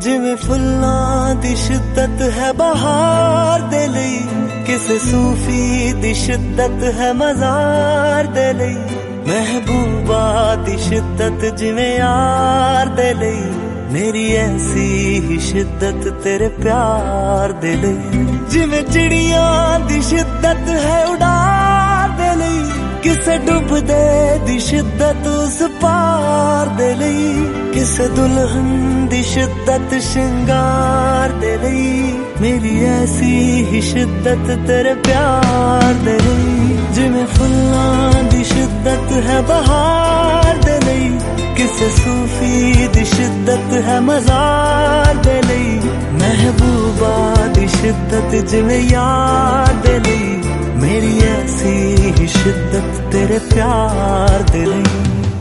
जिवें फुल्लां दी शिद्दत है बहार दे लई, किसे सूफी दी शिद्दत है मज़ार दे लई। महबूबा दी शिद्दत जिवें यार दे लई, मेरी ऐसी ही शिद्दत तेरे प्यार दे लई। जिवें चिड़ियां दी शिद्दत है उड़ार दे लई, किसे डुबदे दी शिद्दत उस पार दे लई। किसे दुल्हन दी शिद्दत श्रृंगार दे लई, मेरी ऐसी ही शिद्दत तेरे प्यार दे लई। जिवें फुल्लां दी शिद्दत है बहार दे लई, किसे सूफी दी शिद्दत है मज़ार दे लई। महबूबा दी शिद्दत जिवें यार दे लई, मेरी ऐसी ही शिद्दत तेरे प्यार दे लई।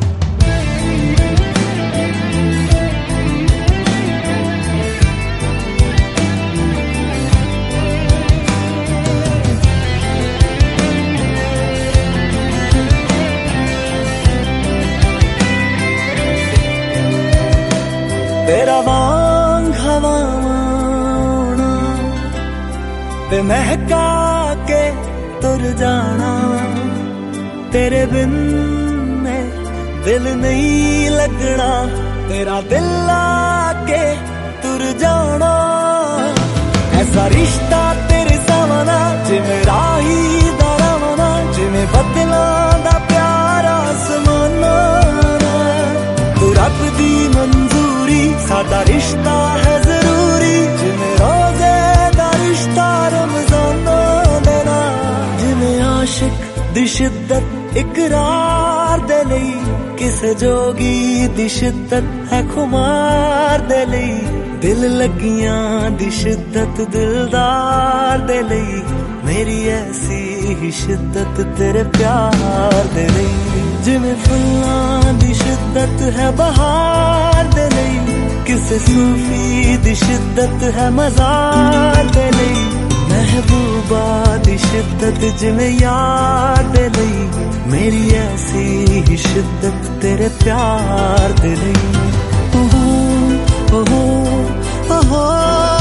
तेरा वांग हवाना ते महका के तुर जाना, तेरे बिन में दिल नहीं लगना। तेरा दिल आके तुर जाना, ऐसा रिश्ता तेरे सामना जिवें राही दा रवाना, जिवें बदलां दा प्यारा समाना। तू रब दी मंजूरी, साडा रिश्ता है जरूरी, जिवें रोज़े दा रिश्ता रमज़ाना देना। जिवें आशिक दी शिद्दत इकरार दे लई, किसे जोगी दी शिद्दत है खुमार दे लई। दिल लगियां दी शिद्दत दिलदार दे लई, मेरी ऐसी ही शिद्दत तेरे प्यार दे लई। जिवें फुल्लां दी शिद्दत है बहार दे लई, किसे सूफी दी शिद्दत है मज़ार दे लई। महबूबा दी शिद्दत जिवें यार दे लई, मेरी ऐसी ही शिद्दत तेरे प्यार दे लई। ओहो ओहो ओहो।